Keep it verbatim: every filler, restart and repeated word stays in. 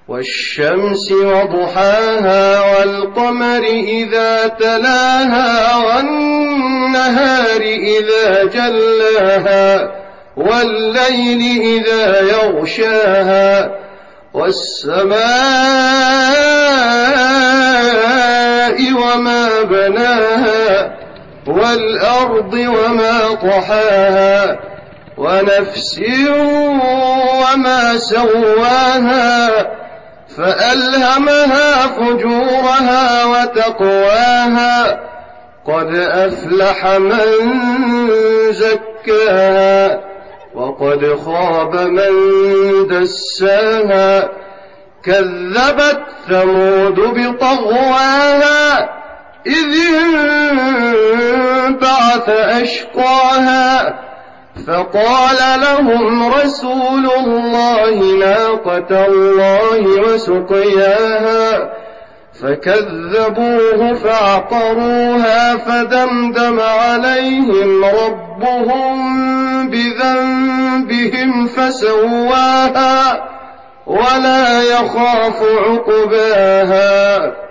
والشمس وضحاها والقمر إذا تلاها والنهار إذا جلاها والليل إذا يغشاها والسماء وما بناها والأرض وما طحاها ونفس وما سواها فألهمها فجورها وتقواها قد أفلح من زكاها وقد خاب من دساها كذبت ثمود بطغواها إذ انبعث أشقاها فقال لهم رسول الله ناقة الله وسقياها فكذبوه فعقروها فدمدم عليهم ربهم بذنبهم فسواها ولا يخاف عقباها